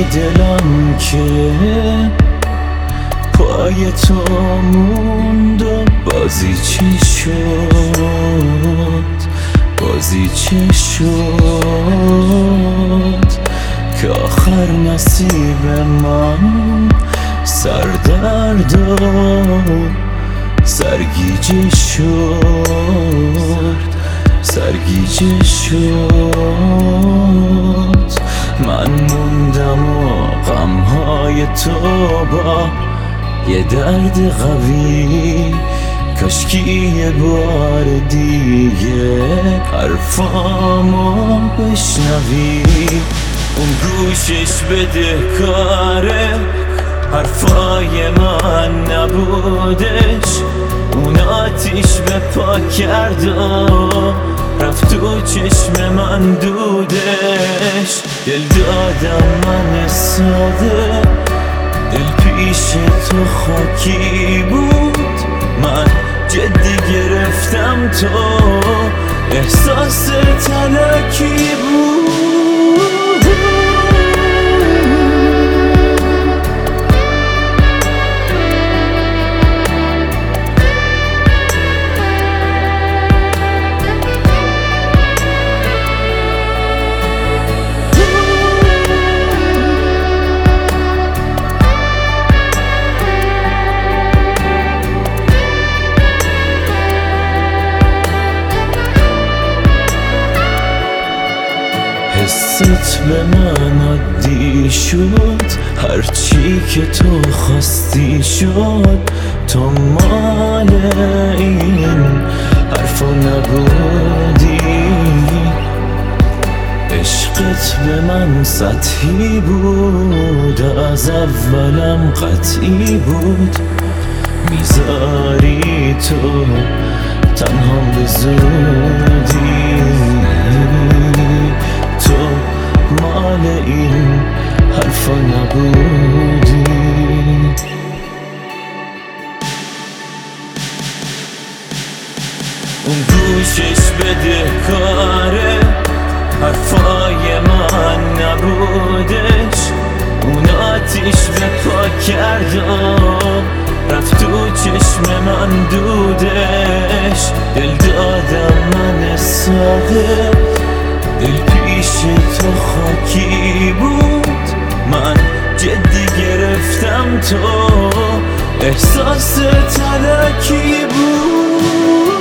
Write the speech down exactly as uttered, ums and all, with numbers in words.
دلم که پای تو موند و بازی چی شد، بازی چی شد که آخر نصیب من سردرد و سرگیجه شد، سرگیجه شد. من موندم و غمهای تو با یه درد قوی، کاشکی یه بار دیگه حرفامو بشنوی. اون گوشش بده کاره حرفای من نبودش، اون آتیش به پا کرد و رفت تو چشم من دودش. دل دادم من ساده، دل پیش تو خاکی بود، من جدی گرفتم تو احساس تلکی بود. حست به من عادی شد، هرچی که تو خواستی شد. تو مال این حرفا نبودی، عشقت به من سطحی بود، از اولم قطعی بود. میذاری تو تنها به زودی، تو مال این حرفا نبودی. اون گوشش بده کاره حرفای من نبودش، اون آتیش به پا کرد و رفت تو چشم من دودش. دل دادم من ساده، دل پیش تو خاکی بود، من جدی گرفتم تو احساس تلکی بود.